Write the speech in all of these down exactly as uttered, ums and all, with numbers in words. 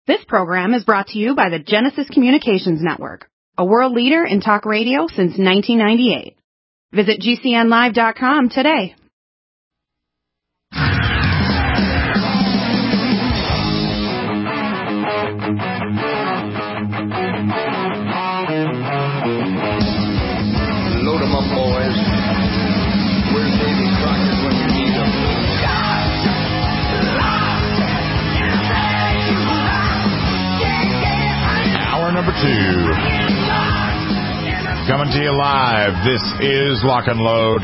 This program is brought to you by the Genesis Communications Network, a world leader in talk radio since nineteen ninety-eight. Visit G C N live dot com today. Load 'em up, boys. Where's Davy Crockett when you need him? Hour number two. Coming to you live. This is Lock and Load.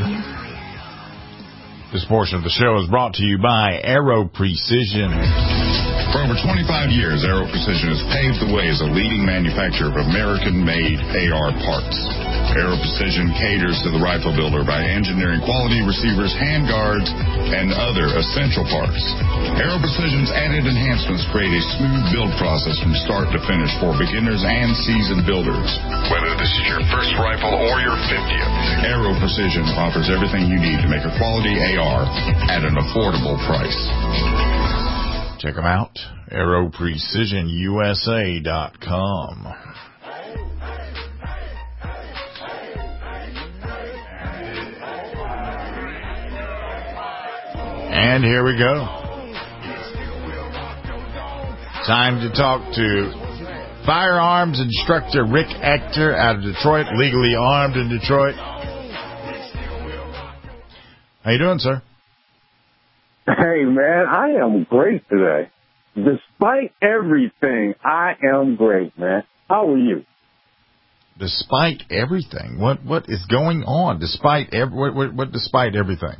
This portion of the show is brought to you by Aero Precision. For over twenty-five years, Aero Precision has paved the way as a leading manufacturer of American-made A R parts. Aero Precision caters to the rifle builder by engineering quality receivers, handguards, and other essential parts. Aero Precision's added enhancements create a smooth build process from start to finish for beginners and seasoned builders. Whether this is your first rifle or your fiftieth, Aero Precision offers everything you need to make a quality A R at an affordable price. Check them out, aero precision U S A dot com. And here we go. Time to talk to firearms instructor Rick Ector out of Detroit, legally armed in Detroit. How you doing, sir? Hey, man, I am great today. Despite everything, I am great, man. How are you? Despite everything? What What is going on? Despite every, what, what, what despite everything?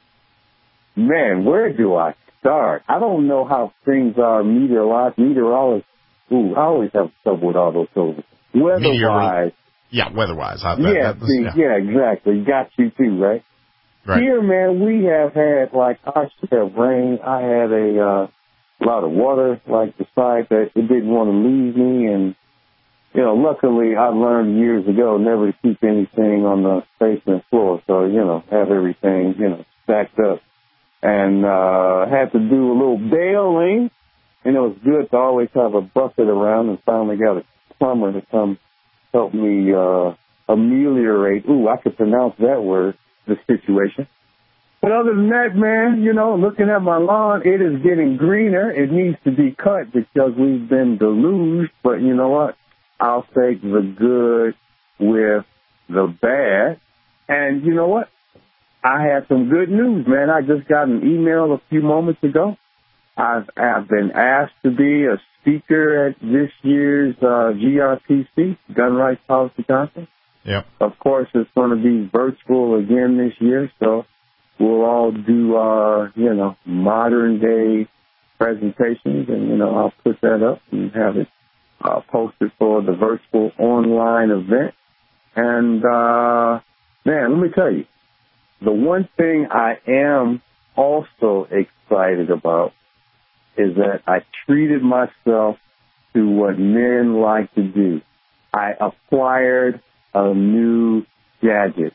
Man, where do I start? I don't know how things are meteorolog- meteorologists. Ooh, I always have trouble with all those things. Weather-wise. Yeah, weather-wise. How, yeah, that, that, see, yeah, yeah, exactly. Got you too, right? Right. Here, man, we have had, like, our share of rain. I had a uh, lot of water, like, decide that it didn't want to leave me. And, you know, luckily I learned years ago never to keep anything on the basement floor. So, you know, have everything, you know, stacked up. And uh had to do a little bailing. And it was good to always have a bucket around, and finally got a plumber to come help me uh ameliorate. Ooh, I could pronounce that word. The situation. But other than that, man, you know, looking at my lawn, it is getting greener. It needs to be cut because we've been deluged. But you know what? I'll take the good with the bad. And you know what? I had some good news, man. I just got an email a few moments ago. I've, I've been asked to be a speaker at this year's uh, G R P C, Gun Rights Policy Conference. Yep. Of course, it's going to be virtual again this year, so we'll all do our, you know, modern-day presentations, and, you know, I'll put that up and have it uh, posted for the virtual online event. And, uh, man, let me tell you, the one thing I am also excited about is that I treated myself to what men like to do. I acquired a new gadget.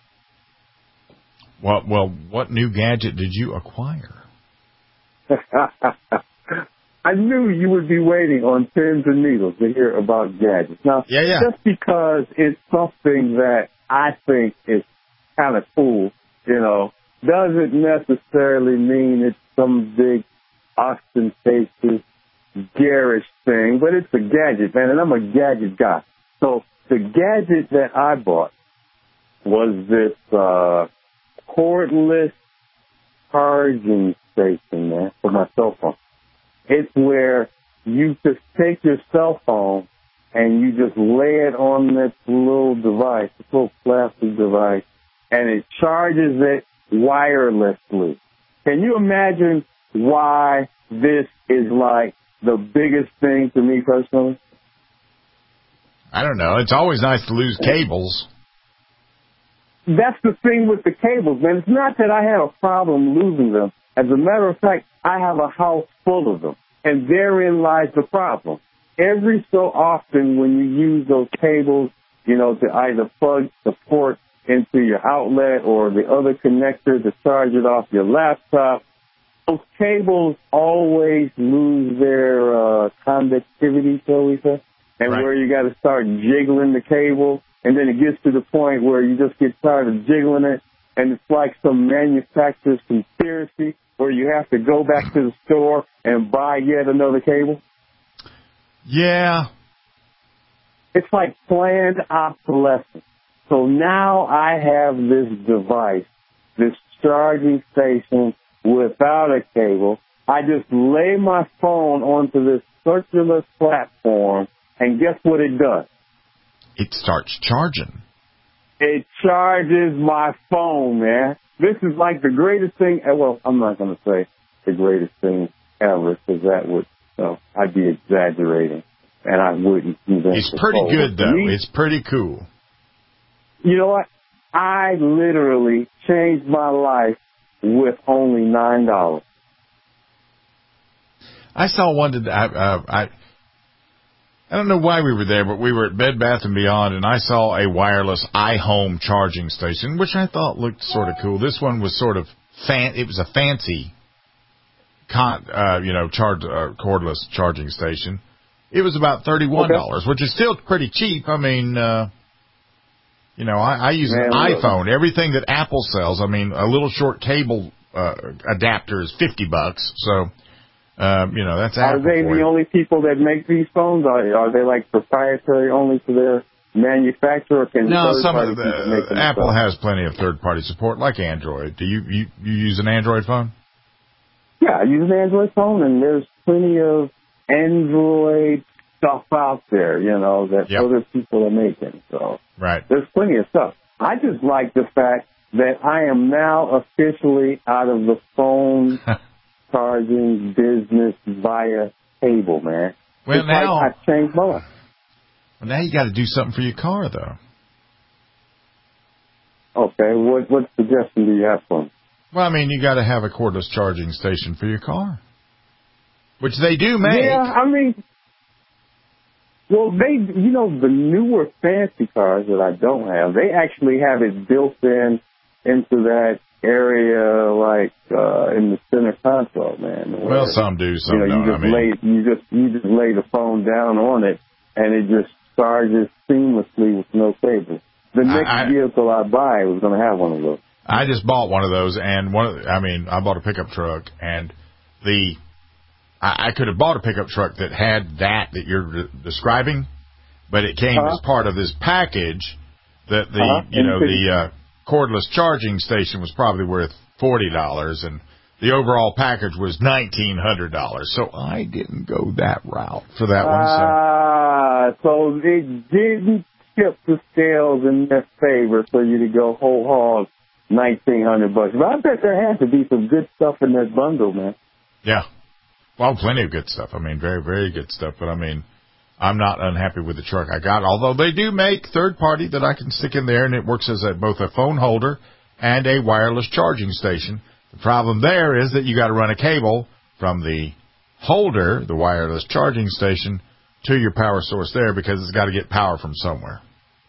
Well, well, what new gadget did you acquire? I knew you would be waiting on pins and needles to hear about gadgets. Now, yeah, yeah. just because it's something that I think is kind of cool, you know, doesn't necessarily mean it's some big ostentatious, garish thing, but it's a gadget, man, and I'm a gadget guy. So the gadget that I bought was this uh, cordless charging station, man, for my cell phone. It's where you just take your cell phone and you just lay it on this little device, this little plastic device, and it charges it wirelessly. Can you imagine why this is like the biggest thing to me personally? I don't know. It's always nice to lose cables. That's the thing with the cables, man. It's not that I have a problem losing them. As a matter of fact, I have a house full of them, and therein lies the problem. Every so often when you use those cables, you know, to either plug the port into your outlet or the other connector to charge it off your laptop, those cables always lose their uh, conductivity, shall we say, and Right. where you got to start jiggling the cable, and then it gets to the point where you just get tired of jiggling it, and it's like some manufacturer's conspiracy where you have to go back to the store and buy yet another cable. Yeah. It's like planned obsolescence. So now I have this device, this charging station without a cable. I just lay my phone onto this circular platform, and guess what it does? It starts charging. It charges my phone, man. This is like the greatest thing. Well, I'm not going to say the greatest thing ever, because that would, you know, I'd be exaggerating, and I wouldn't. It's pretty good, though. Me, It's pretty cool. You know what? I literally changed my life with only nine dollars. I saw one today. I, uh, I I don't know why we were there, but we were at Bed Bath and Beyond, and I saw a wireless iHome charging station, which I thought looked sort of cool. This one was sort of fan. It was a fancy, con, uh, you know, charge uh, cordless charging station. It was about thirty-one dollars, okay, which is still pretty cheap. I mean, uh, you know, I, I use an Man, iPhone. Look. Everything that Apple sells, I mean, a little short cable uh, adapter is fifty bucks. So. Um, you know, that's Are Apple they for the you. only people that make these phones? Are, are they like proprietary only to their manufacturer? Or can no, third some party of the people make them Apple themselves? has plenty of third-party support, like Android. Do you, you you use an Android phone? Yeah, I use an Android phone, and there's plenty of Android stuff out there, you know, that Yep. other people are making. So Right. there's plenty of stuff. I just like the fact that I am now officially out of the phone charging business via cable, man. Well, it's now, like I changed my life. well, now you got to do something for your car, though. Okay, what what suggestion do you have for me? Well, I mean, you got to have a cordless charging station for your car, which they do make. Yeah, I mean, well, they, you know, the newer fancy cars that I don't have, they actually have it built in into that area, like uh, in the center console, man. Where, Well, some do, some you know, don't. you just I mean, lay you just you just lay the phone down on it, and it just charges seamlessly with no cable. The next I, vehicle I buy was going to have one of those. I just bought one of those, and one. Of the, I mean, I bought a pickup truck, and the I, I could have bought a pickup truck that had that that you're de- describing, but it came uh-huh. as part of this package that the uh-huh. you know the uh, cordless charging station was probably worth forty dollars, and the overall package was nineteen hundred dollars. So I didn't go that route for that one. So. Ah, so it didn't tip the scales in their favor for you to go whole hog nineteen hundred bucks. But I bet there has to be some good stuff in that bundle, man. Yeah. Well, plenty of good stuff. I mean, very, very good stuff. But I mean, I'm not unhappy with the truck I got, although they do make third party that I can stick in there, and it works as a, both a phone holder and a wireless charging station. The problem there is that you got to run a cable from the holder, the wireless charging station, to your power source there, because it's got to get power from somewhere.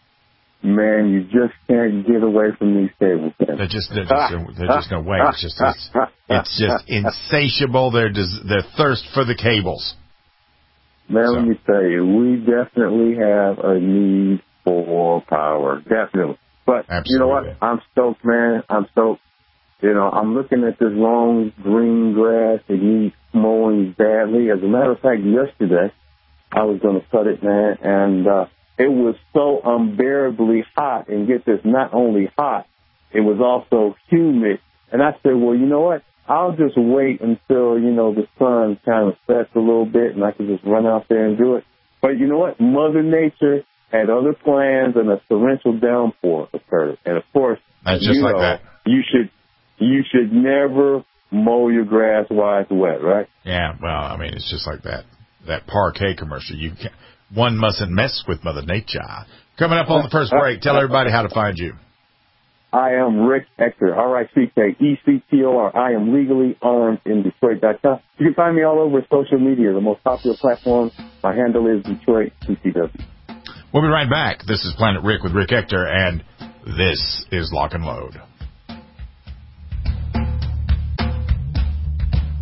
Man, you just can't get away from these cables. They're just, they're just, there's just no way. It's just, it's, it's just insatiable. Their, their thirst for the cables. Man, So. let me tell you, we definitely have a need for power. Definitely. But Absolutely. You know what? I'm stoked, man. I'm stoked. You know, I'm looking at this long green grass. It needs mowing badly. As a matter of fact, yesterday, I was going to cut it, man, and uh, it was so unbearably hot. And get this, not only hot, it was also humid. And I said, well, you know what? I'll just wait until, you know, the sun kind of sets a little bit and I can just run out there and do it. But you know what? Mother Nature had other plans, and a torrential downpour occurred. And, of course, That's just you like know, that. you should you should never mow your grass while it's wet, right? Yeah, well, I mean, it's just like that that Parquet commercial. You can, one mustn't mess with Mother Nature. Coming up on the first break, tell everybody how to find you. I am Rick Ector, R I C K E C T O R. I am legally armed in Detroit dot com. You can find me all over social media. The most popular platform, my handle is Detroit C C W. We'll be right back. This is Planet Rick with Rick Ector, and this is Lock and Load.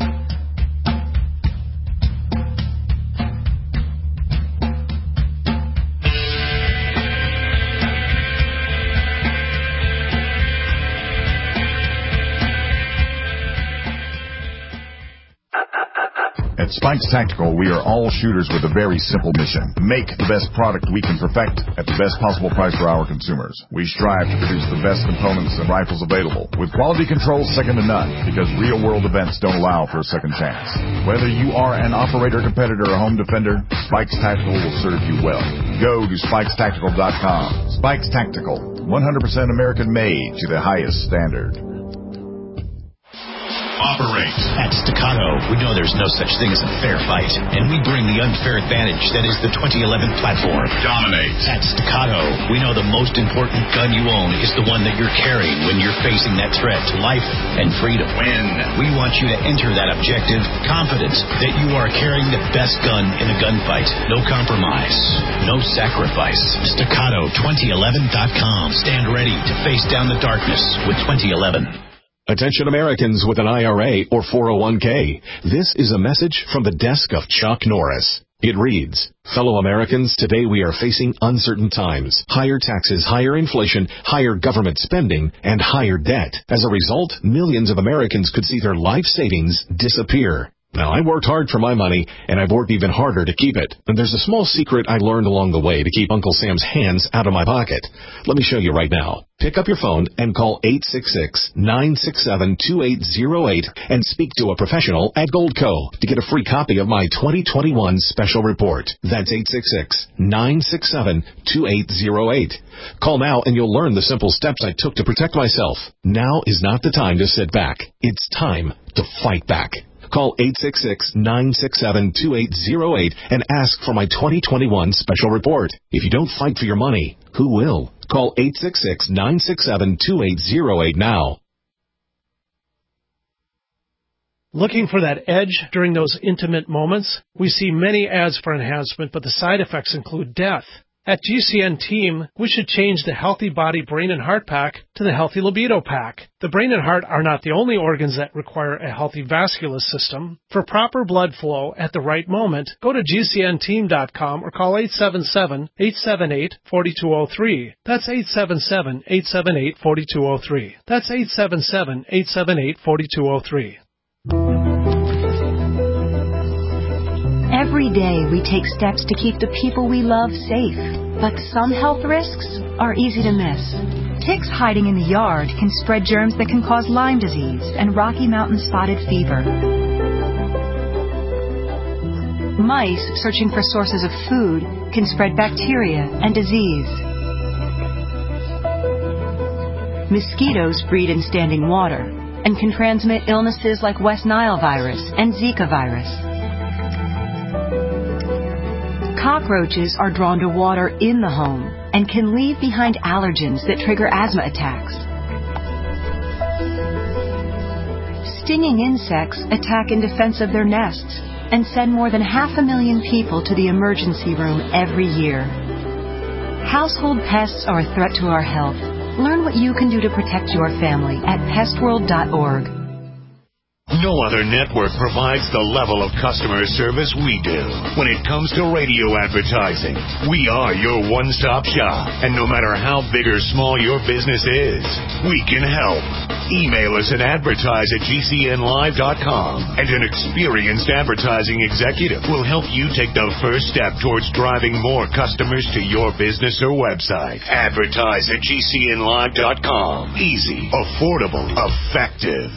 Spikes Tactical, we are all shooters with a very simple mission. Make the best product we can perfect at the best possible price for our consumers. We strive to produce the best components and rifles available, with quality control second to none, because real-world events don't allow for a second chance. Whether you are an operator, competitor, or home defender, Spikes Tactical will serve you well. Go to spikes tactical dot com. Spikes Tactical, one hundred percent American-made to the highest standard. Operate. At Staccato, we know there's no such thing as a fair fight, and we bring the unfair advantage that is the twenty eleven platform. Dominate. At Staccato, we know the most important gun you own is the one that you're carrying when you're facing that threat to life and freedom. Win. We want you to enter that objective confident that you are carrying the best gun in the gunfight. No compromise. No sacrifice. Staccato twenty eleven dot com. Stand ready to face down the darkness with twenty eleven. Attention Americans with an I R A or four oh one k. This is a message from the desk of Chuck Norris. It reads, fellow Americans, today we are facing uncertain times. Higher taxes, higher inflation, higher government spending, and higher debt. As a result, millions of Americans could see their life savings disappear. Now, I worked hard for my money, and I've worked even harder to keep it. And there's a small secret I learned along the way to keep Uncle Sam's hands out of my pocket. Let me show you right now. Pick up your phone and call eight six six, nine six seven, two eight zero eight and speak to a professional at Goldco to get a free copy of my twenty twenty-one special report. That's eight six six, nine six seven, two eight zero eight. Call now and you'll learn the simple steps I took to protect myself. Now is not the time to sit back. It's time to fight back. Call eight six six, nine six seven, two eight zero eight and ask for my twenty twenty-one special report. If you don't fight for your money, who will? Call eight six six, nine six seven, two eight zero eight now. Looking for that edge during those intimate moments? We see many ads for enhancement, but the side effects include death. At G C N Team, we should change the Healthy Body, Brain, and Heart Pack to the Healthy Libido Pack. The brain and heart are not the only organs that require a healthy vascular system. For proper blood flow at the right moment, go to G C N team dot com or call eight seven seven, eight seven eight, four two zero three. That's eight seven seven, eight seven eight, four two zero three. That's eight seven seven, eight seven eight, four two zero three. Every day we take steps to keep the people we love safe, but some health risks are easy to miss. Ticks hiding in the yard can spread germs that can cause Lyme disease and Rocky Mountain spotted fever. Mice searching for sources of food can spread bacteria and disease. Mosquitoes breed in standing water and can transmit illnesses like West Nile virus and Zika virus. Cockroaches are drawn to water in the home and can leave behind allergens that trigger asthma attacks. Stinging insects attack in defense of their nests and send more than half a million people to the emergency room every year. Household pests are a threat to our health. Learn what you can do to protect your family at pest world dot org. No other network provides the level of customer service we do. When it comes to radio advertising, we are your one-stop shop. And no matter how big or small your business is, we can help. Email us at advertise at G C N live dot com, and an experienced advertising executive will help you take the first step towards driving more customers to your business or website. Advertise at G C N live dot com. Easy, affordable, effective.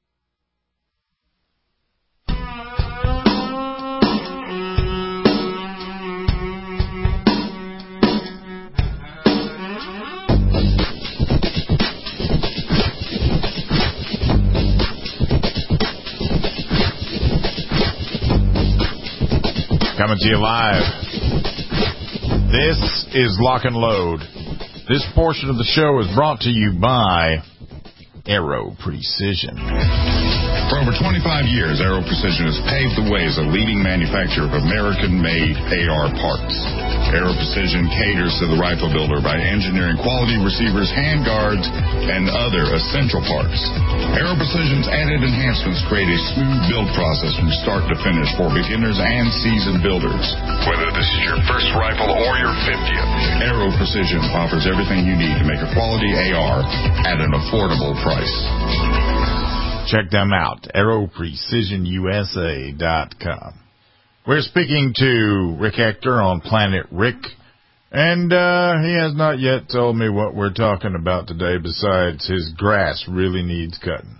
Coming to you live. This is Lock and Load. This portion of the show is brought to you by Aero Precision. For over twenty-five years, Aero Precision has paved the way as a leading manufacturer of American-made A R parts. Aero Precision caters to the rifle builder by engineering quality receivers, handguards, and other essential parts. Aero Precision's added enhancements create a smooth build process from start to finish for beginners and seasoned builders. Whether this is your first rifle or your fiftieth, Aero Precision offers everything you need to make a quality A R at an affordable price. Check them out, aero precision U S A dot com. We're speaking to Rick Hector on Planet Rick, and uh, he has not yet told me what we're talking about today besides his grass really needs cutting.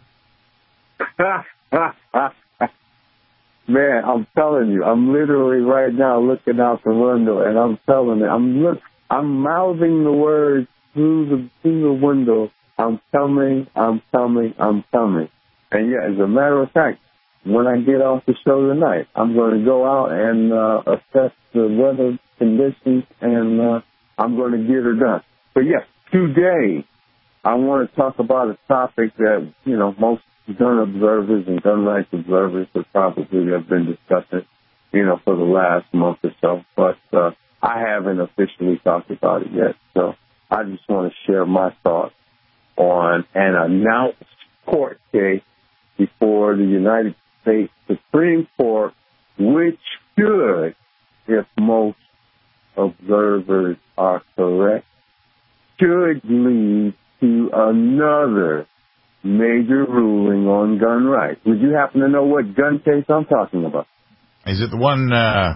Man, I'm telling you, I'm literally right now looking out the window, and I'm telling you, I'm look, I'm mouthing the words through the through the window. I'm coming, I'm coming, I'm coming. And yeah, as a matter of fact, when I get off the show tonight, I'm going to go out and uh, assess the weather conditions, and uh, I'm going to get her done. But yes, today I want to talk about a topic that, you know, most gun observers and gun rights observers would probably have been discussing, you know, for the last month or so. But uh, I haven't officially talked about it yet. So I just want to share my thoughts on an announced court case before the United States Supreme Court, which should, if most observers are correct, should lead to another major ruling on gun rights. Would you happen to know what gun case I'm talking about? Is it the one, uh,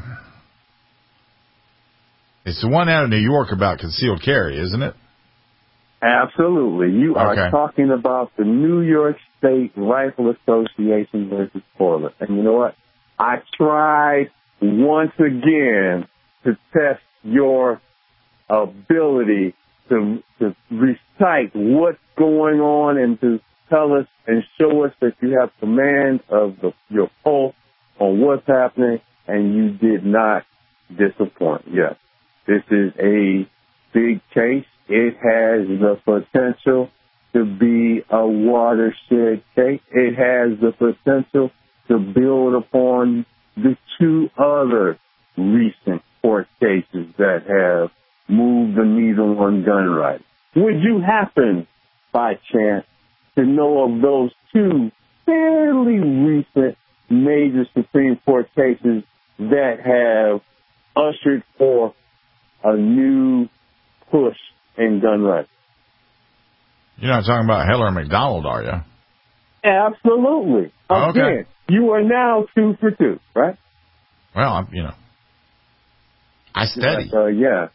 it's the one out of New York about concealed carry, isn't it? Absolutely. You are Okay. talking about the New York State Rifle Association versus Portland. And you know what? I tried once again to test your ability to, to recite what's going on and to tell us and show us that you have command of the, your pulse on what's happening, and you did not disappoint. Yes, this is a big case. It has the potential to be a watershed case. It has the potential to build upon the two other recent court cases that have moved the needle on gun rights. Would you happen, by chance, to know of those two fairly recent major Supreme Court cases that have ushered forth a new push in gun rights? You're not talking about Heller and McDonald, are you? Absolutely. Oh, okay. Again, you are now two for two, right? Well, I'm, you know, I study. Like, uh, yeah.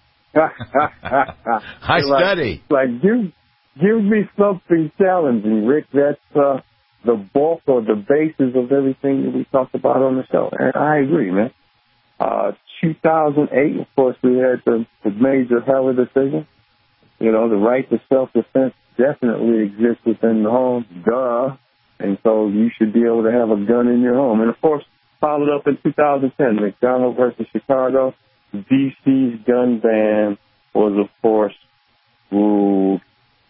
I like, study. Like, give, give me something challenging, Rick. That's uh, the bulk or the basis of everything that we talked about on the show. And I agree, man. Uh, two thousand eight, of course, we had the, the major Heller decision. You know, the right to self-defense definitely exists within the home. Duh. And so you should be able to have a gun in your home. And, of course, followed up in two thousand ten, McDonald versus Chicago. D C's gun ban was, of course, ruled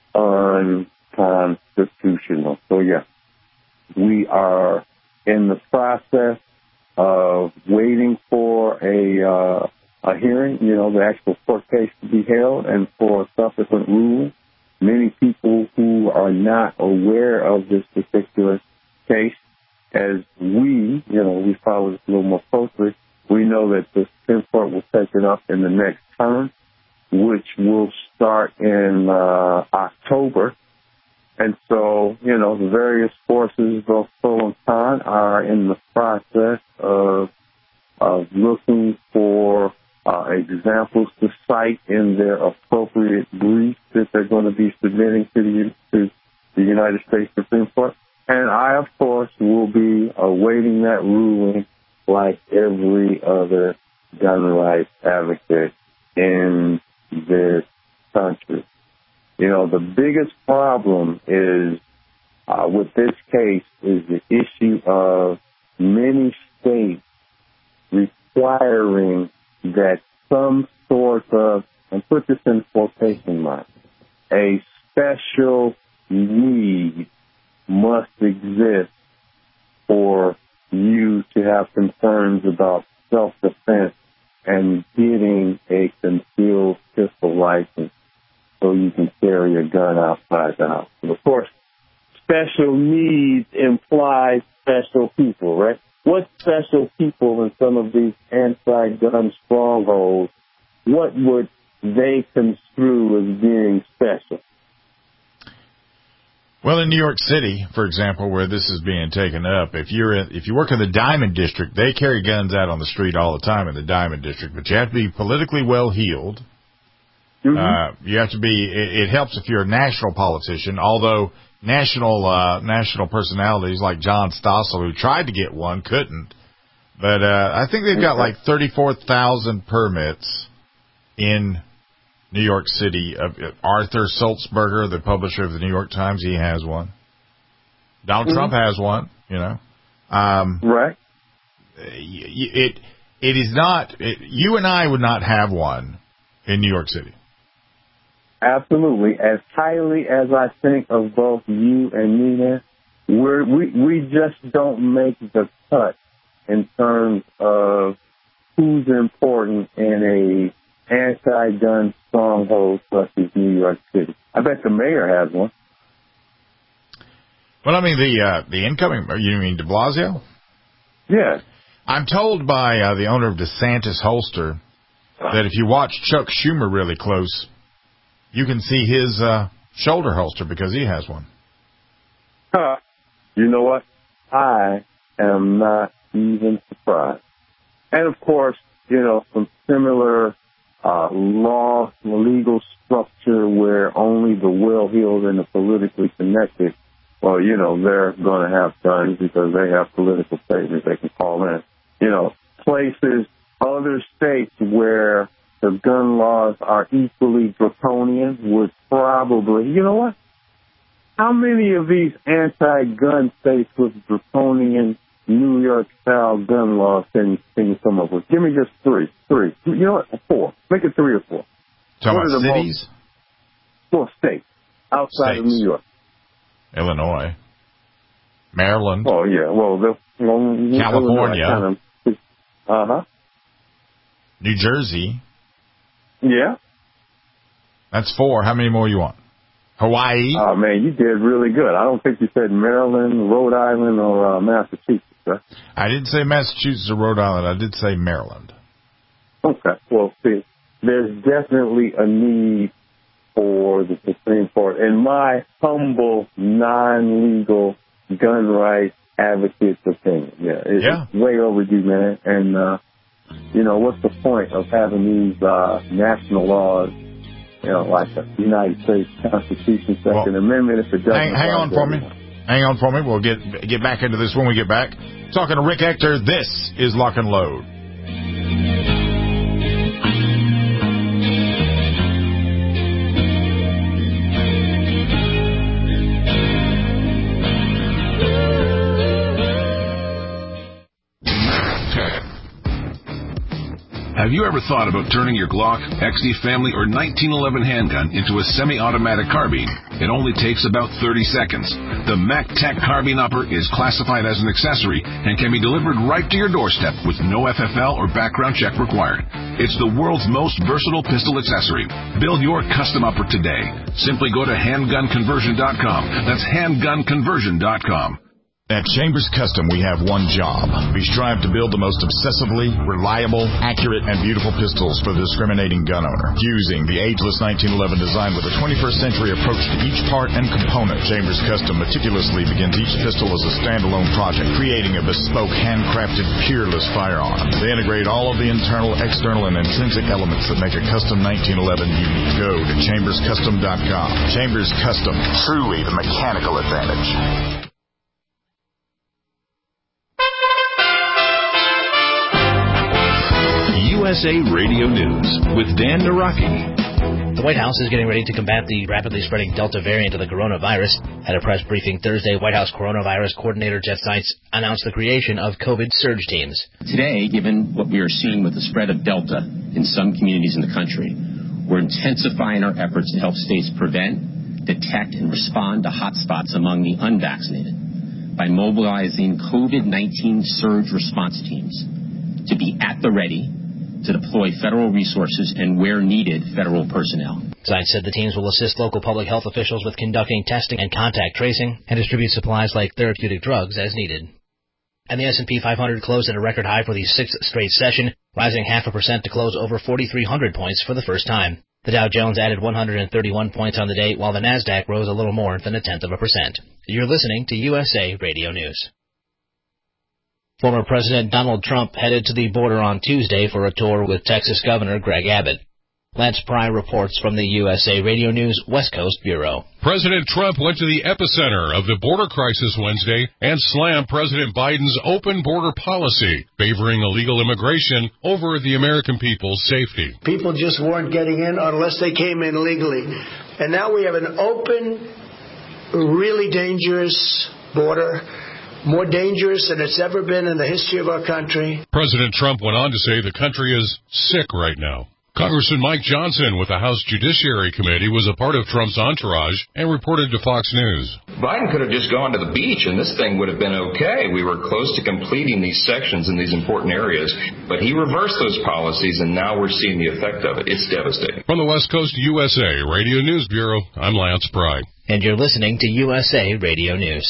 unconstitutional. So, yeah, we are in the process of waiting for a uh, a hearing, you know, the actual court case to be held and for a subsequent ruling. Many people who are not aware of this particular case, as we, you know, we follow this a little more closely, we know that the Supreme Court will take it up in the next term, which will start in uh, October. And so, you know, the various forces, both pro and con, are in the process of, of looking for uh, examples to cite in their appropriate briefs that they're going to be submitting to the, to the United States Supreme Court. And I, of course, will be awaiting that ruling like every other gun rights advocate in this country. You know, the biggest problem is uh, with this case is the issue of many states requiring that some sort of, and put this in quotation marks, a special need must exist for you to have concerns about self-defense and getting a concealed pistol license so you can carry a gun outside the house. And of course, special needs implies special people, right? What special people in some of these anti-gun strongholds, what would they construe as being special? Well, in New York City, for example, where this is being taken up, if you're in, if you work in the Diamond District, they carry guns out on the street all the time in the Diamond District, but you have to be politically well-heeled. Mm-hmm. Uh, you have to be, it, it helps if you're a national politician, although national, uh, national personalities like John Stossel, who tried to get one, couldn't. But, uh, I think they've got like thirty-four thousand permits in New York City. Uh, Arthur Sulzberger, the publisher of the New York Times, he has one. Donald mm-hmm. Trump has one, you know. Um, right. It, it is not, it, you and I would not have one in New York City. Absolutely. As highly as I think of both you and Nina, we're, we we just don't make the cut in terms of who's important in a anti-gun stronghold such as New York City. I bet the mayor has one. Well, I mean, the uh, the incoming, you mean de Blasio? Yeah. I'm told by uh, the owner of DeSantis Holster that if you watch Chuck Schumer really close, you can see his uh, shoulder holster because he has one. Uh, you know what? I am not even surprised. And, of course, you know, some similar uh, law, legal structure where only the well-heeled and the politically connected, well, you know, they're going to have guns because they have political statements they can call in. You know, places, other states where the gun laws are equally draconian would probably, you know what? How many of these anti-gun states with draconian New York-style gun laws can, can you come up with? Give me just three. Three. You know what? Four. Make it three or four. Talking about cities? Four states outside states. of New York. Illinois. Maryland. Oh, yeah. Well, the, well California. Kind of, uh-huh. New Jersey. Yeah. That's four. How many more you want? Hawaii? Oh, man, you did really good. I don't think you said Maryland, Rhode Island, or uh, Massachusetts, right? I didn't say Massachusetts or Rhode Island. I did say Maryland. Okay. Well, see, there's definitely a need for the Supreme Court. In my humble, non-legal gun rights advocate's opinion. Yeah. It's yeah. way overdue, man. And, uh, you know, what's the point of having these uh, national laws, you know, like the United States Constitution, Second well, Amendment, if it doesn't... Hang, hang on for me. Hang on for me. We'll get get back into this when we get back. Talking to Rick Ector, this is Lock and Load. Have you ever thought about turning your Glock, X D Family, or nineteen eleven handgun into a semi-automatic carbine? It only takes about thirty seconds. The MacTech Carbine Upper is classified as an accessory and can be delivered right to your doorstep with no F F L or background check required. It's the world's most versatile pistol accessory. Build your custom upper today. Simply go to handgun conversion dot com. That's handgun conversion dot com. At Chambers Custom, we have one job. We strive to build the most obsessively reliable, accurate, and beautiful pistols for the discriminating gun owner. Using the ageless nineteen eleven design with a twenty-first century approach to each part and component, Chambers Custom meticulously begins each pistol as a standalone project, creating a bespoke, handcrafted, peerless firearm. They integrate all of the internal, external, and intrinsic elements that make a custom nineteen eleven unique. Go to chambers custom dot com. Chambers Custom, truly the mechanical advantage. U S A Radio News with Dan Naraki. The White House is getting ready to combat the rapidly spreading Delta variant of the coronavirus. At a press briefing Thursday, White House coronavirus coordinator Jeff Zients announced the creation of COVID surge teams. Today, given what we are seeing with the spread of Delta in some communities in the country, we're intensifying our efforts to help states prevent, detect, and respond to hotspots among the unvaccinated by mobilizing COVID nineteen surge response teams to be at the ready to deploy federal resources and, where needed, federal personnel. Zients said the teams will assist local public health officials with conducting testing and contact tracing and distribute supplies like therapeutic drugs as needed. And the S and P five hundred closed at a record high for the sixth straight session, rising half a percent to close over forty-three hundred points for the first time. The Dow Jones added one hundred thirty-one points on the day, while the Nasdaq rose a little more than a tenth of a percent. You're listening to U S A Radio News. Former President Donald Trump headed to the border on Tuesday for a tour with Texas Governor Greg Abbott. Lance Pry reports from the U S A Radio News West Coast Bureau. President Trump went to the epicenter of the border crisis Wednesday and slammed President Biden's open border policy, favoring illegal immigration over the American people's safety. People just weren't getting in unless they came in legally. And now we have an open, really dangerous border, more dangerous than it's ever been in the history of our country. President Trump went on to say the country is sick right now. Congressman Mike Johnson with the House Judiciary Committee was a part of Trump's entourage and reported to Fox News. Biden could have just gone to the beach and this thing would have been okay. We were close to completing these sections in these important areas, but he reversed those policies and now we're seeing the effect of it. It's devastating. From the West Coast U S A Radio News Bureau, I'm Lance Pry. And you're listening to U S A Radio News.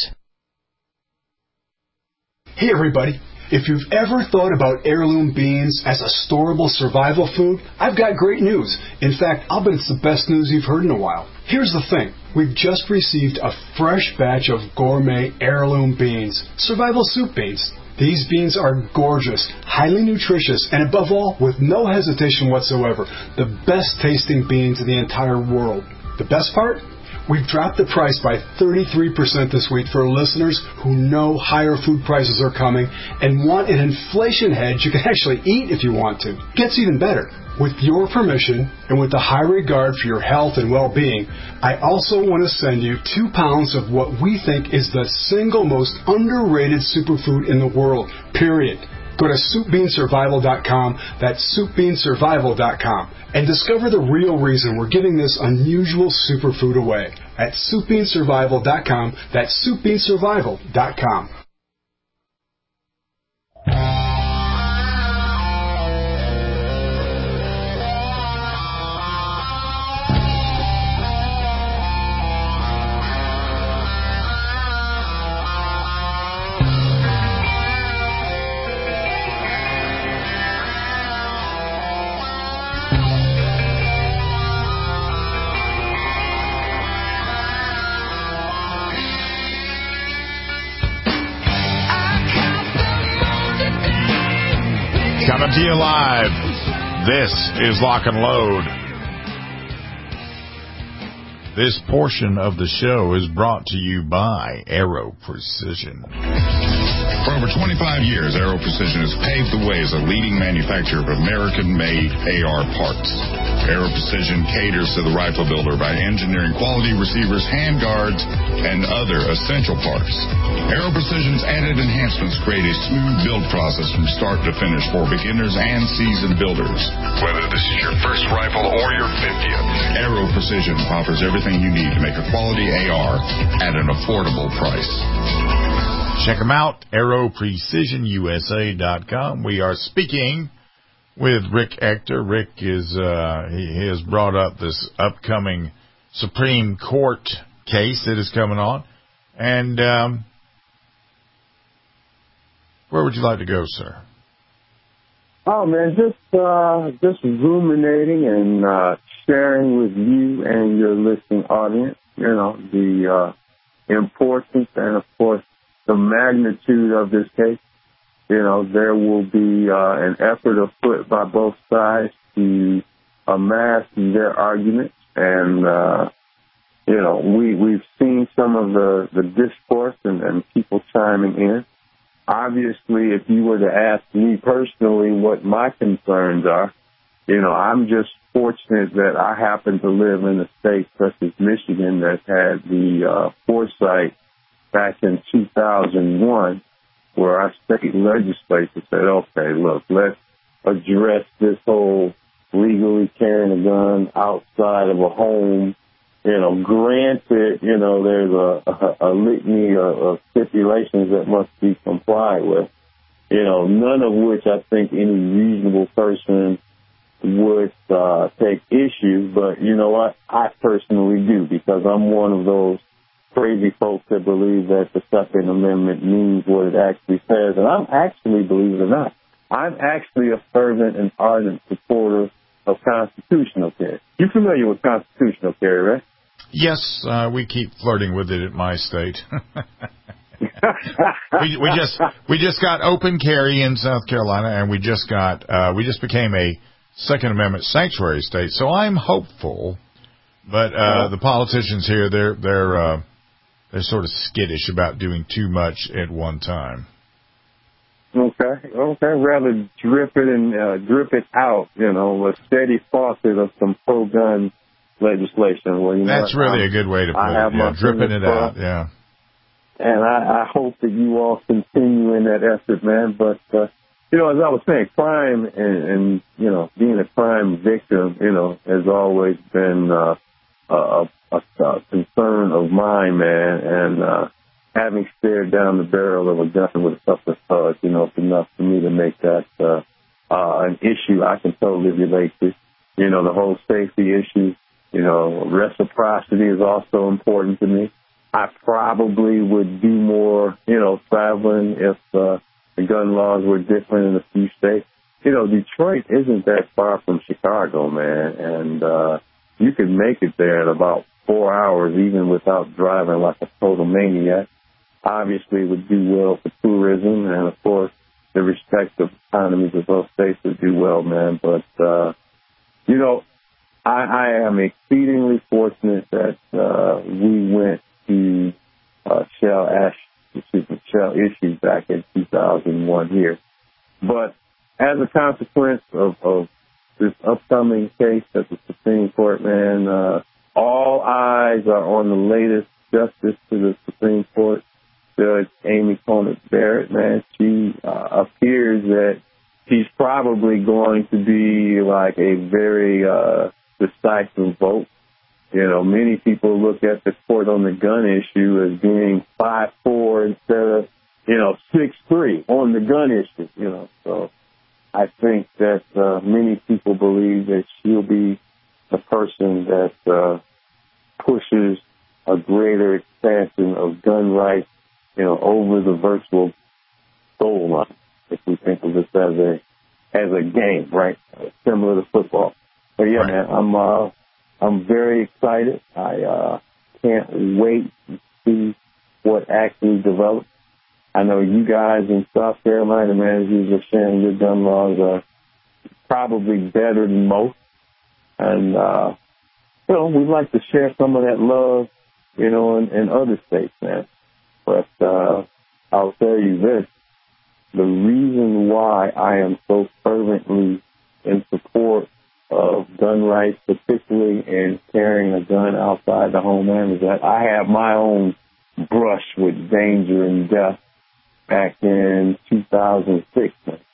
Hey everybody. If you've ever thought about heirloom beans as a storable survival food, I've got great news. In fact, I'll bet it's the best news you've heard in a while. Here's the thing. We've just received a fresh batch of gourmet heirloom beans, survival soup beans. These beans are gorgeous, highly nutritious, and above all, with no hesitation whatsoever, the best tasting beans in the entire world. The best part? We've dropped the price by thirty-three percent this week for listeners who know higher food prices are coming and want an inflation hedge you can actually eat if you want to. Gets even better. With your permission and with the high regard for your health and well-being, I also want to send you two pounds of what we think is the single most underrated superfood in the world, period. Go to soup bean survival dot com, that's soup bean survival dot com, and discover the real reason we're giving this unusual superfood away at soup bean survival dot com, that's soup bean survival dot com. Coming to you live, this is Lock and Load. This portion of the show is brought to you by Aero Precision. For over twenty-five years, Aero Precision has paved the way as a leading manufacturer of American-made A R parts. Aero Precision caters to the rifle builder by engineering quality receivers, handguards, and other essential parts. Aero Precision's added enhancements create a smooth build process from start to finish for beginners and seasoned builders. Whether this is your first rifle or your fiftieth, Aero Precision offers everything you need to make a quality A R at an affordable price. Check them out, aero precision U S A dot com. We are speaking with Rick Ector. Rick is uh, he, he has brought up this upcoming Supreme Court case that is coming on. And um, where would you like to go, sir? Oh man, just uh, just ruminating and uh, sharing with you and your listening audience, you know, the uh, importance and of course the magnitude of this case. You know, there will be uh, an effort afoot by both sides to amass their arguments, and uh, you know, we we've seen some of the the discourse and, and people chiming in. Obviously, if you were to ask me personally what my concerns are, you know, I'm just fortunate that I happen to live in a state such as Michigan that had the uh, foresight back in two thousand one, where our state legislature said, okay, look, let's address this whole legally carrying a gun outside of a home. You know, granted, you know, there's a, a, a litany of, of stipulations that must be complied with, you know, none of which I think any reasonable person would uh, take issue. But you know what? I personally do, because I'm one of those crazy folks that believe that the Second Amendment means what it actually says. And I'm actually, believe it or not, I'm actually a fervent and ardent supporter of constitutional care. You're familiar with constitutional carry, right? Yes, uh, we keep flirting with it at my state. we, we just we just got open carry in South Carolina, and we just got uh, we just became a Second Amendment sanctuary state. So I'm hopeful, but uh, uh-huh. the politicians here they're they're uh, they're sort of skittish about doing too much at one time. Okay, okay. Rather drip it and uh, drip it out, you know, a steady faucet of some pro-gun legislation. Well, you know That's what, really I'm, a good way to put I it. Yeah, dripping it out, yeah. And I, I hope that you all continue in that effort, man. But, uh, you know, as I was saying, crime and, and, you know, being a crime victim, you know, has always been uh, a, a, a concern of mine, man. And uh, having stared down the barrel of a gun with a couple of thuds, you know, it's enough for me to make that uh, uh, an issue I can totally relate to. You know, the whole safety issue, you know, reciprocity is also important to me. I probably would do more, you know, traveling if uh, the gun laws were different in a few states. You know, Detroit isn't that far from Chicago, man, and uh, you can make it there in about four hours, even without driving like a total maniac. Obviously, it would do well for tourism, and of course, the respective economies of those states would do well, man. But uh, you know, I, I am exceedingly fortunate that uh, we went to uh, Shell Ash, excuse me, Shell issue back in two thousand one here. But as a consequence of, of this upcoming case at the Supreme Court, man, uh, all eyes are on the latest justice to the Supreme Court, Judge Amy Coney Barrett, man. She uh, appears that she's probably going to be like a very uh, decisive vote. You know, many people look at the court on the gun issue as being five four instead of, you know, six three on the gun issue, you know. So I think that uh, many people believe that she'll be the person that uh, pushes a greater expansion of gun rights, you know, over the virtual goal line, if we think of this as a as a game, right? Similar to football. But yeah, right. man, I'm uh, I'm very excited. I uh, can't wait to see what actually develops. I know you guys in South Carolina, man, as you were sharing, your gun laws are probably better than most. And, uh, you know, we'd like to share some of that love, you know, in, in other states, man. But uh, I'll tell you this. The reason why I am so fervently in support of gun rights, particularly in carrying a gun outside the homeland, is that I have my own brush with danger and death back in two thousand six.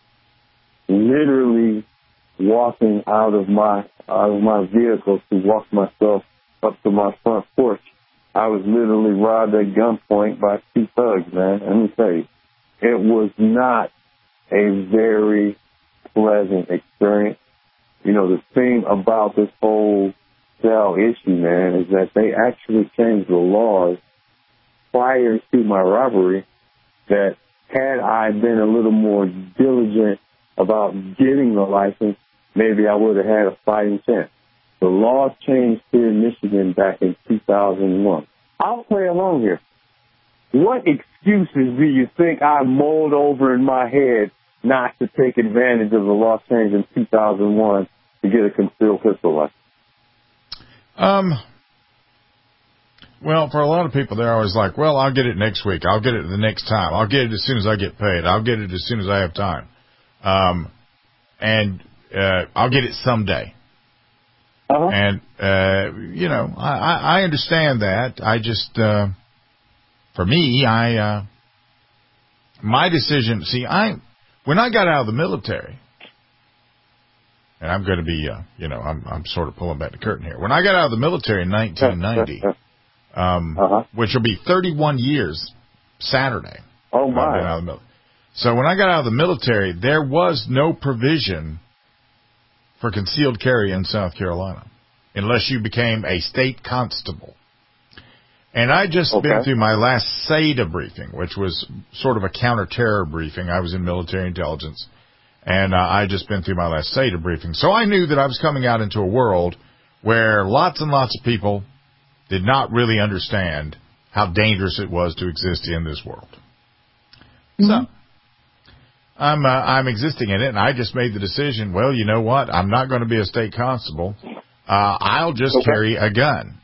Literally walking out of my out of my vehicle to walk myself up to my front porch, I was literally robbed at gunpoint by two thugs, man. Let me tell you, it was not a very pleasant experience. You know, the thing about this whole Shell issue, man, is that they actually changed the laws prior to my robbery that had I been a little more diligent about getting the license, maybe I would have had a fighting chance. The law changed here in Michigan back in two thousand one. I'll play along here. What excuses do you think I mulled over in my head not to take advantage of the law change in two thousand one to get a concealed pistol license? Um, well, for a lot of people, they're always like, well, I'll get it next week. I'll get it the next time. I'll get it as soon as I get paid. I'll get it as soon as I have time. Um, and uh, I'll get it someday. Uh-huh. And, uh, you know, I, I understand that. I just, uh, for me, I, uh, my decision, see, I, when I got out of the military, and I'm going to be, uh, you know, I'm, I'm sort of pulling back the curtain here. When I got out of the military in nineteen ninety, um, uh-huh. which will be thirty-one years Saturday. Oh, my. I've been out of the military. So when I got out of the military, there was no provision for concealed carry in South Carolina unless you became a state constable. And I just okay. been through my last SETA briefing, which was sort of a counter-terror briefing. I was in military intelligence, and uh, I just been through my last SETA briefing. So I knew that I was coming out into a world where lots and lots of people did not really understand how dangerous it was to exist in this world. Mm-hmm. So, I'm uh, I'm existing in it, and I just made the decision, well, you know what? I'm not going to be a state constable. Uh, I'll just okay. carry a gun.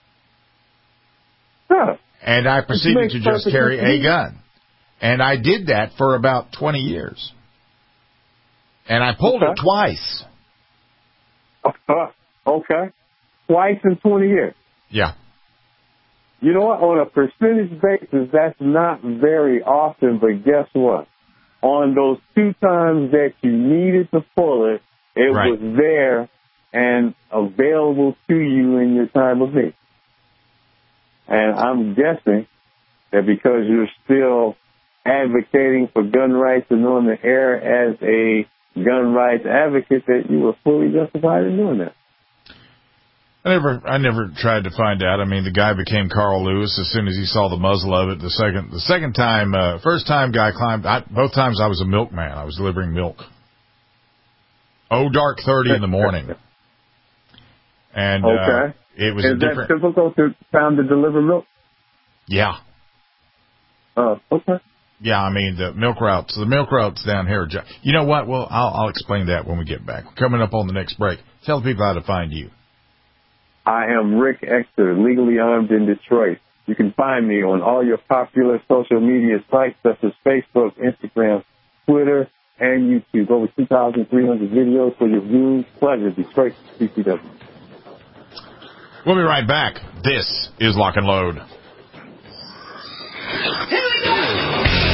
Huh. And I proceeded to just carry a gun. And I did that for about twenty years. And I pulled okay. it twice. Uh, okay. Twice in twenty years. Yeah. You know what? On a percentage basis, that's not very often, but guess what? On those two times that you needed to pull it, it right. was there and available to you in your time of need. And I'm guessing that because you're still advocating for gun rights and on the air as a gun rights advocate, that you were fully justified in doing that. I never, I never tried to find out. I mean, the guy became Carl Lewis as soon as he saw the muzzle of it. The second, the second time, uh, first time guy climbed. I, both times I was a milkman. I was delivering milk. Oh, dark thirty in the morning. And okay, uh, it was Is a different. Is that difficult to time to deliver milk? Yeah. Oh, uh, okay. Yeah, I mean the milk routes. The milk routes down here. You know what? Well, I'll, I'll explain that when we get back. Coming up on the next break. Tell the people how to find you. I am Rick Exter, legally armed in Detroit. You can find me on all your popular social media sites such as Facebook, Instagram, Twitter, and YouTube. Over two thousand three hundred videos for your viewing pleasure. Detroit C C W. We'll be right back. This is Lock and Load. Here we go!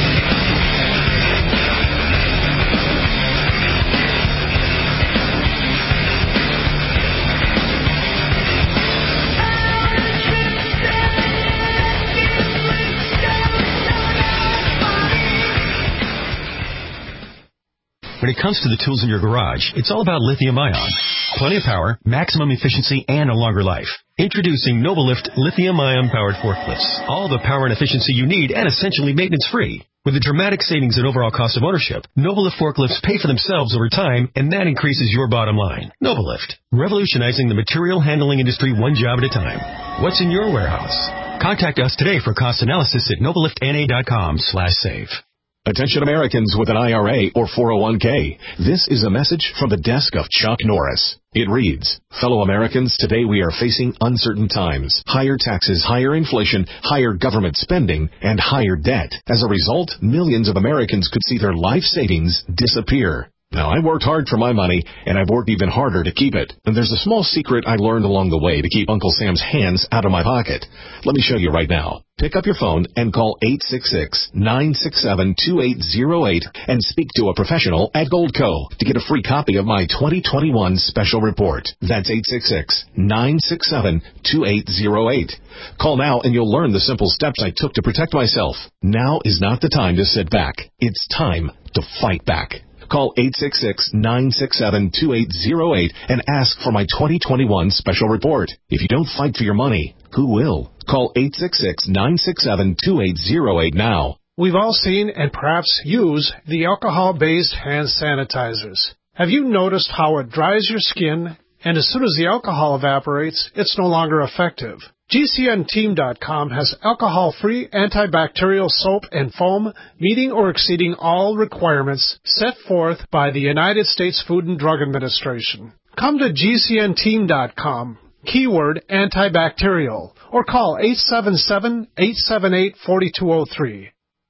When it comes to the tools in your garage, it's all about lithium-ion. Plenty of power, maximum efficiency, and a longer life. Introducing Nobilift lithium-ion powered forklifts. All the power and efficiency you need and essentially maintenance-free. With the dramatic savings in overall cost of ownership, Nobilift forklifts pay for themselves over time, and that increases your bottom line. Nobilift, revolutionizing the material handling industry one job at a time. What's in your warehouse? Contact us today for cost analysis at nobiliftna.com slash save. Attention Americans with an I R A or four oh one k. This is a message from the desk of Chuck Norris. It reads, fellow Americans, today we are facing uncertain times. Higher taxes, higher inflation, higher government spending, and higher debt. As a result, millions of Americans could see their life savings disappear. Now, I worked hard for my money, and I've worked even harder to keep it. And there's a small secret I learned along the way to keep Uncle Sam's hands out of my pocket. Let me show you right now. Pick up your phone and call eight six six, nine six seven, two eight zero eight and speak to a professional at Goldco to get a free copy of my twenty twenty-one special report. That's eight six six, nine six seven, two eight zero eight. Call now and you'll learn the simple steps I took to protect myself. Now is not the time to sit back. It's time to fight back. Call eight six six, nine six seven, two eight zero eight and ask for my twenty twenty-one special report. If you don't fight for your money, who will? Call eight six six, nine six seven, two eight zero eight now. We've all seen and perhaps use the alcohol-based hand sanitizers. Have you noticed how it dries your skin, and as soon as the alcohol evaporates, it's no longer effective? G C N team dot com has alcohol-free antibacterial soap and foam meeting or exceeding all requirements set forth by the United States Food and Drug Administration. Come to G C N team dot com, keyword antibacterial, or call eight seven seven, eight seven eight, four two zero three.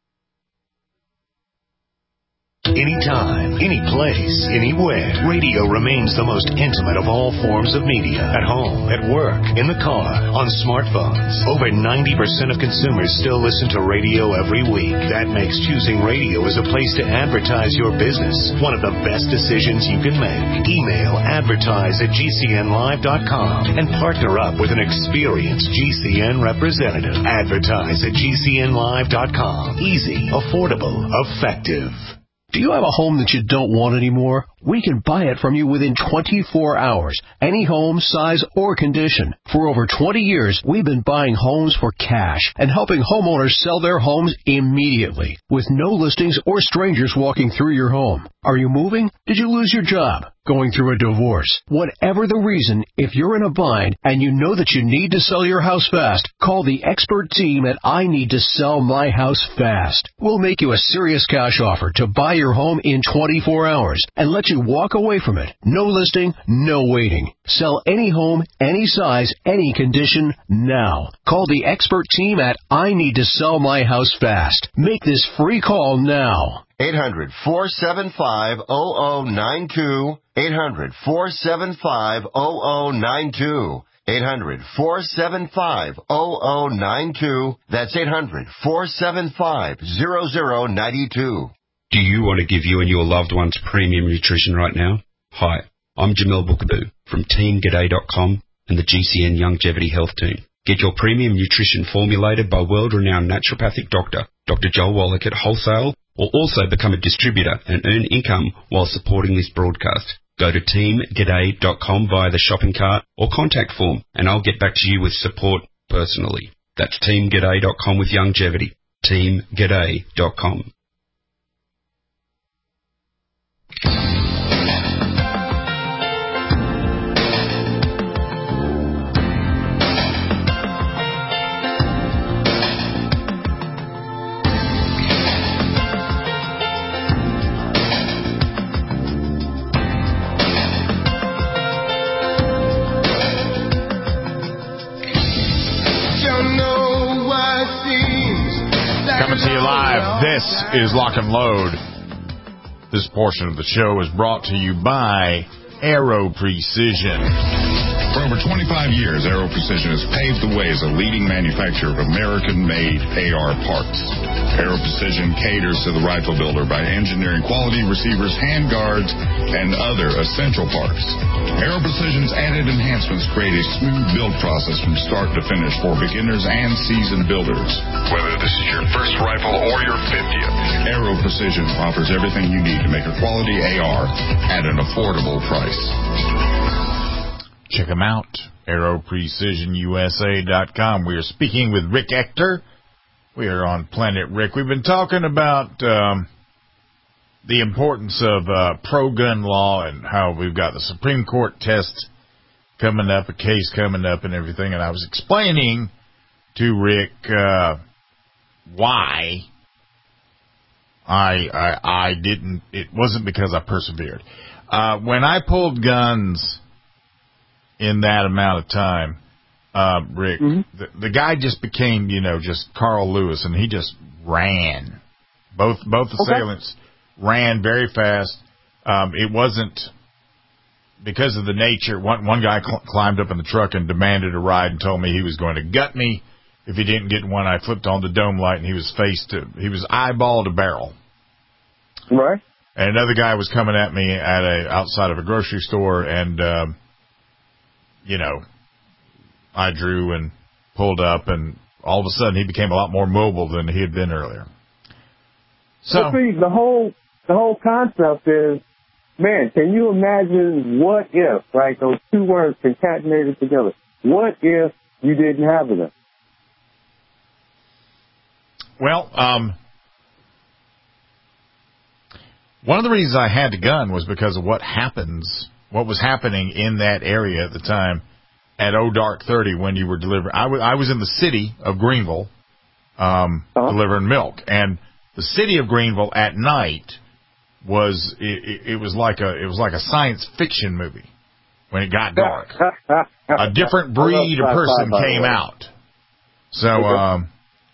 Anytime, any place, anywhere, radio remains the most intimate of all forms of media. At home, at work, in the car, on smartphones. Over ninety percent of consumers still listen to radio every week. That makes choosing radio as a place to advertise your business one of the best decisions you can make. Email advertise at G C N live dot com and partner up with an experienced G C N representative. Advertise at G C N live dot com. Easy, affordable, effective. Do you have a home that you don't want anymore? we can buy it from you within twenty-four hours, any home, size, or condition. For over twenty years, we've been buying homes for cash and helping homeowners sell their homes immediately, with no listings or strangers walking through your home. Are you moving? Did you lose your job? Going through a divorce? Whatever the reason, if you're in a bind and you know that you need to sell your house fast, call the expert team at I Need to Sell My House Fast. We'll make you a serious cash offer to buy your home in twenty-four hours and let you walk away from it. No listing, no waiting. Sell any home, any size, any condition, now. Call the expert team at I Need to Sell My House Fast. Make this free call now. eight hundred, four seven five, zero zero nine two. eight hundred, four seven five, zero zero nine two. eight hundred, four seven five, zero zero nine two. That's eight hundred, four seven five, zero zero nine two. Do you want to give you and your loved ones premium nutrition right now? Hi, I'm Jamel Bookaboo from Team G'day dot com and the G C N Longevity Health Team. Get your premium nutrition formulated by world-renowned naturopathic doctor, Doctor Joel Wallach at wholesale, or also become a distributor and earn income while supporting this broadcast. Go to Team G'day dot com via the shopping cart or contact form, and I'll get back to you with support personally. That's Team G'day dot com with longevity. Team G'day dot com. Coming to you live, this is Lock and Load. This portion of the show is brought to you by Aero Precision. For over twenty-five years, Aero Precision has paved the way as a leading manufacturer of American-made A R parts. Aero Precision caters to the rifle builder by engineering quality receivers, handguards, and other essential parts. Aero Precision's added enhancements create a smooth build process from start to finish for beginners and seasoned builders. Whether this is your first rifle or your fiftieth, Aero Precision offers everything you need to make a quality A R at an affordable price. Check them out, aero precision U S A dot com. We are speaking with Rick Ector. We are on Planet Rick. We've been talking about um, the importance of uh, pro-gun law and how we've got the Supreme Court test coming up, a case coming up and everything. And I was explaining to Rick uh, why I, I I didn't, it wasn't because I persevered. Uh, when I pulled guns in that amount of time, uh, Rick, mm-hmm. the, the guy just became, you know, just Carl Lewis, and he just ran. Both both assailants okay. ran very fast. Um, it wasn't because of the nature. One one guy cl- climbed up in the truck and demanded a ride and told me he was going to gut me if he didn't get one. I flipped on the dome light, and he was face to he was eyeball to barrel. Right. And another guy was coming at me at a outside of a grocery store, and um, you know, I drew and pulled up, and all of a sudden he became a lot more mobile than he had been earlier. So well, see, the whole the whole concept is, man, can you imagine what if, right? Those two words concatenated together. What if you didn't have it? Well, um, one of the reasons I had the gun was because of what happens. What was happening in that area at the time at oh dark thirty when you were delivering. I, w- I was in the city of Greenville um, uh-huh. delivering milk. And the city of Greenville at night was it, it was like a it was like a science fiction movie when it got dark. A different breed of person came out. So um,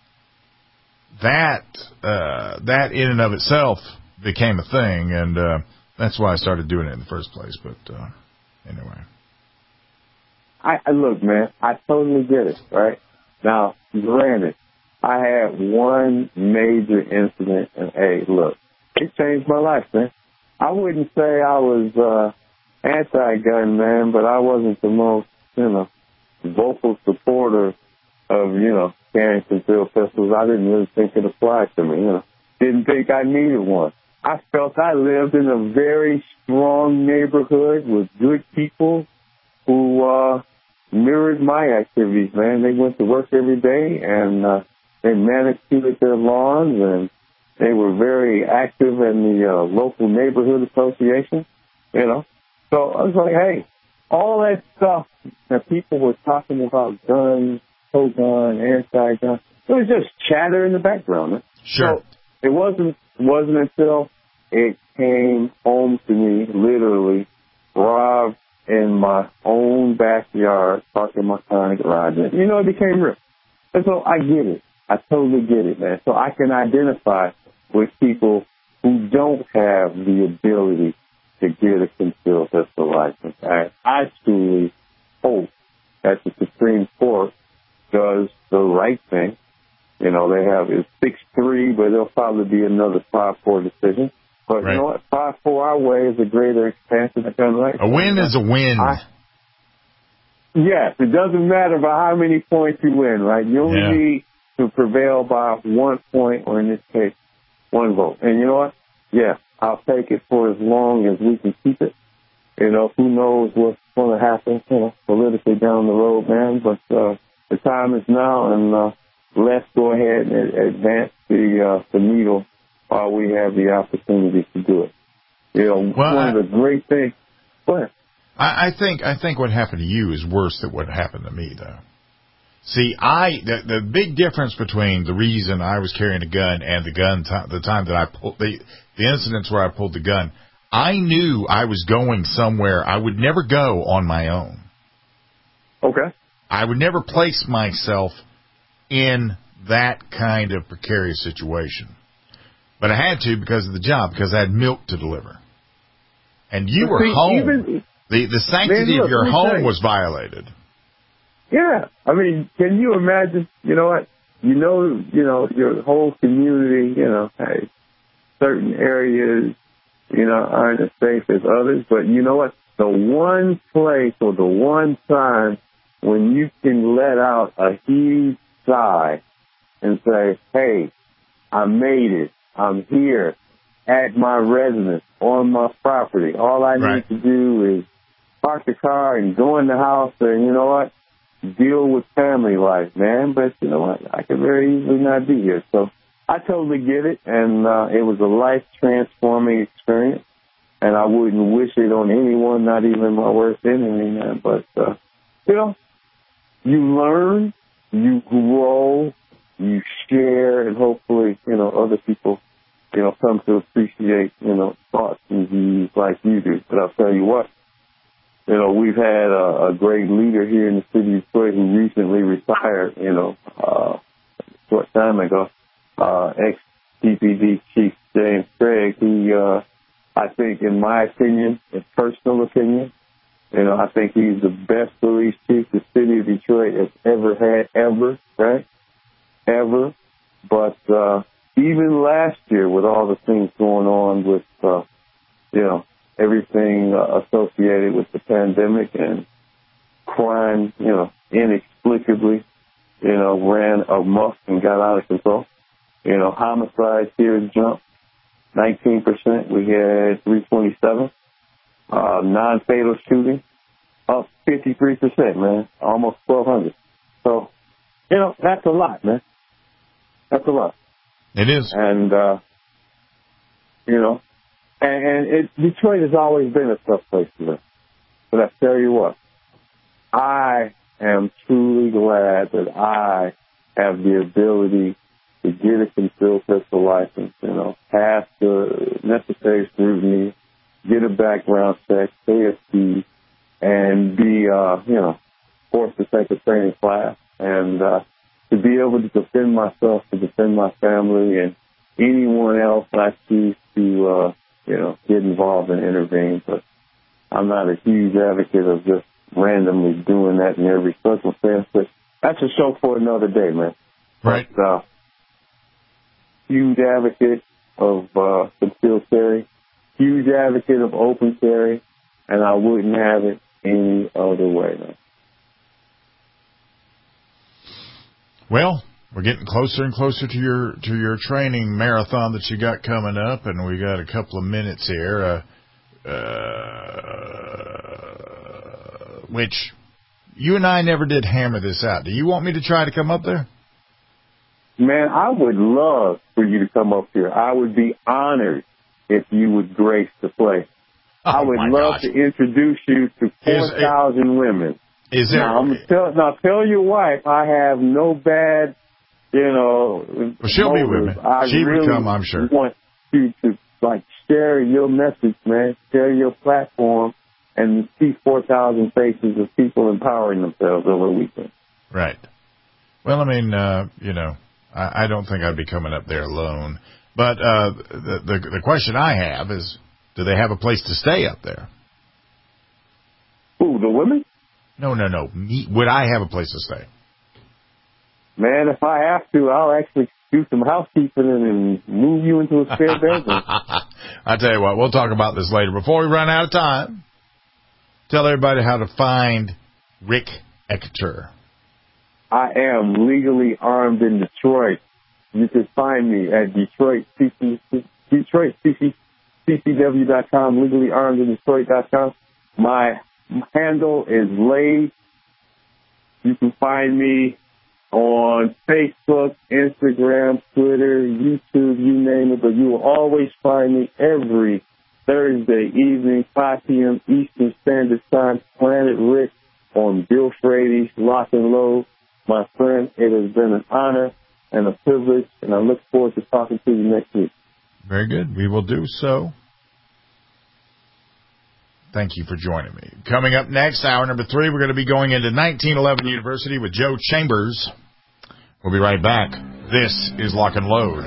that uh, that in and of itself became a thing, and uh, that's why I started doing it in the first place. But uh, anyway, I, I look, man, I totally get it. Right now, granted, I had one major incident, and hey, look, it changed my life, man. I wouldn't say I was uh, anti-gun, man, but I wasn't the most, you know, vocal supporter of, you know, carrying concealed pistols. I didn't really think it applied to me. You know, didn't think I needed one. I felt I lived in a very strong neighborhood with good people who uh, mirrored my activities, man. They went to work every day, and uh, they manicured their lawns, and they were very active in the uh, local neighborhood association, you know. So I was like, hey, all that stuff that people were talking about, guns, pro-gun, anti-gun, it was just chatter in the background. Man. Sure. So it wasn't, wasn't until it came home to me, literally, Rob, in my own backyard, parking my car in the garage. You know, it became real. And so I get it. I totally get it, man. So I can identify with people who don't have the ability to get a concealed pistol license. I, I truly hope that the Supreme Court does the right thing. You know, they have it's six three, but there'll probably be another five four decision. But right. You know what? five four our way is a greater expansion of gun rights. A win is a win. I, yes, it doesn't matter by how many points you win, right? You only yeah. need to prevail by one point, or in this case, one vote. And you know what? Yeah, I'll take it for as long as we can keep it. You know, who knows what's going to happen, you know, politically down the road, man. But uh, the time is now, and uh, let's go ahead and advance the uh, the needle while we have the opportunity to do it. You know, well, one I, of the great things. Go ahead. I, I think I think what happened to you is worse than what happened to me, though. See, I the, the big difference between the reason I was carrying a gun and the gun t- the time that I pulled the the incidents where I pulled the gun, I knew I was going somewhere I would never go on my own. Okay. I would never place myself in that kind of precarious situation. But I had to because of the job, because I had milk to deliver. And you but were see, home. Even, the the sanctity man, look, of your home was violated. Yeah. I mean, can you imagine, you know what, you know, you know, your whole community, you know, hey, certain areas, you know, aren't as safe as others, but you know what, the one place or the one time when you can let out a huge sigh and say, hey, I made it. I'm here at my residence, on my property. All I right. need to do is park the car and go in the house and, you know what, deal with family life, man. But you know what, I could very easily not be here. So I totally get it, and uh, it was a life-transforming experience, and I wouldn't wish it on anyone, not even my worst enemy, man. But, uh, you know, you learn, you grow, you share, and hopefully, you know, other people, you know, come to appreciate, you know, thoughts and views like you do. But I'll tell you what, you know, we've had a, a great leader here in the city of Detroit who recently retired, you know, uh, a short time ago, uh, ex-D P D Chief James Craig. He, uh, I think, in my opinion, in personal opinion, you know, I think he's the best police chief the city of Detroit has ever had, ever, right? Ever. But, uh, even last year with all the things going on with, uh, you know, everything uh, associated with the pandemic and crime, you know, inexplicably, you know, ran amok and got out of control. You know, homicides here jumped nineteen percent. We had three twenty-seven. Uh, non-fatal shooting up fifty-three percent, man, almost twelve hundred. So, you know, that's a lot, man. That's a lot. It is. And, uh, you know, and, and it, Detroit has always been a tough place to live. But I tell you what, I am truly glad that I have the ability to get a concealed pistol license, you know, pass the necessary scrutiny, get a background check, pay a fee, and be, uh, you know, forced to take a training class, and uh, to be able to defend myself, to defend my family, and anyone else I choose to, uh, you know, get involved and intervene. But I'm not a huge advocate of just randomly doing that in every circumstance. But that's a show for another day, man. Right. But, uh, huge advocate of uh, concealed carry, huge advocate of open carry, and I wouldn't have it any other way, man. Well, We're getting closer and closer to your to your training marathon that you got coming up, and we got a couple of minutes here, uh, uh, which you and I never did hammer this out. Do you want me to try to come up there? Man, I would love for you to come up here. I would be honored if you would grace the place. Oh, I would love gosh. to introduce you to four thousand women. Is there? Now, I'm gonna tell, now, tell your wife I have no bad, you know. Well, she'll be with me. I She really would come, I'm sure. want you to, like, share your message, man. Share your platform and see four thousand faces of people empowering themselves over the weekend. Right. Well, I mean, uh, you know, I, I don't think I'd be coming up there alone. But uh, the, the the question I have is, do they have a place to stay up there? Who, the women? No, no, no. Me, would I have a place to stay? Man, if I have to, I'll actually do some housekeeping and move you into a spare bedroom. I tell you what, we'll talk about this later. Before we run out of time, tell everybody how to find Rick Ector. I am legally armed in Detroit. You can find me at Detroit, C C, Detroit, C C, C C W dot com, legally armed in Detroit dot com. My handle is Lay. You can find me on Facebook, Instagram, Twitter, YouTube, you name it, but you will always find me every Thursday evening, five p.m. Eastern Standard Time, Planet Rick on Bill Frady's Lock and Load. My friend, it has been an honor and a privilege, and I look forward to talking to you next week. Very good. We will do so. Thank you for joining me. Coming up next, hour number three, we're going to be going into nineteen eleven University with Joe Chambers. We'll be right back. This is Lock and Load.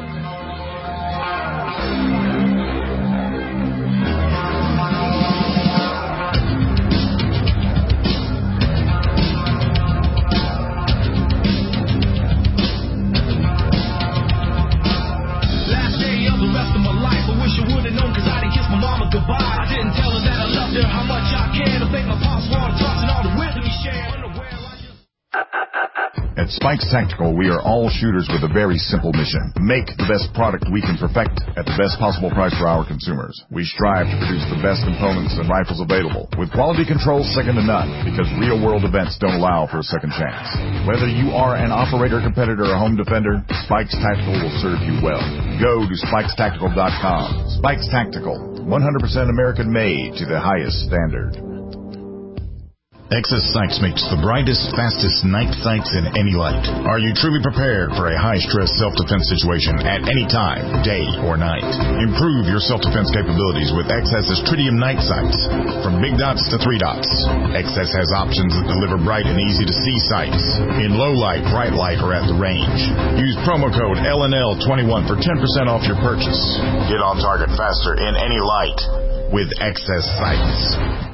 At Spikes Tactical, we are all shooters with a very simple mission. Make the best product we can perfect at the best possible price for our consumers. We strive to produce the best components and rifles available, with quality control second to none, because real-world events don't allow for a second chance. Whether you are an operator, competitor, or home defender, Spikes Tactical will serve you well. Go to spikes tactical dot com. Spikes Tactical, one hundred percent American-made to the highest standard. Excess Sights makes the brightest, fastest night sights in any light. Are you truly prepared for a high-stress self-defense situation at any time, day or night? Improve your self-defense capabilities with Excess's Tritium night sights. From big dots to three dots, Excess has options that deliver bright and easy-to-see sights in low light, bright light, or at the range. Use promo code L N L twenty-one for ten percent off your purchase. Get on target faster in any light with Excess Sights.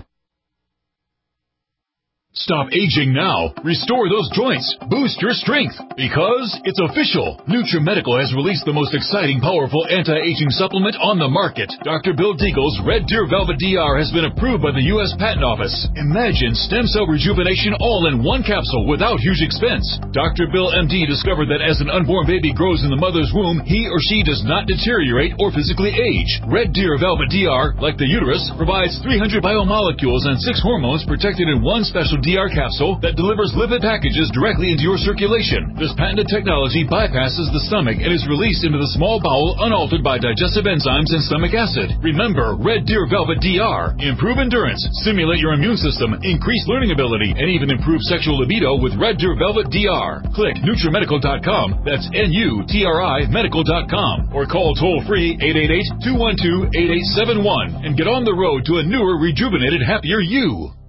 Stop aging now. Restore those joints. Boost your strength. Because it's official. NutriMedical has released the most exciting, powerful anti-aging supplement on the market. Doctor Bill Deagle's Red Deer Velvet D R has been approved by the U S Patent Office. Imagine stem cell rejuvenation all in one capsule without huge expense. Doctor Bill M D discovered that as an unborn baby grows in the mother's womb, he or she does not deteriorate or physically age. Red Deer Velvet D R, like the uterus, provides three hundred biomolecules and six hormones protected in one special D R capsule that delivers lipid packages directly into your circulation. This patented technology bypasses the stomach and is released into the small bowel unaltered by digestive enzymes and stomach acid. Remember, Red Deer Velvet D R. Improve endurance, stimulate your immune system, increase learning ability, and even improve sexual libido with Red Deer Velvet D R. Click NutriMedical dot com, that's N U T R I medical dot com, or call toll-free eight eight eight, two one two, eight eight seven one and get on the road to a newer, rejuvenated, happier you.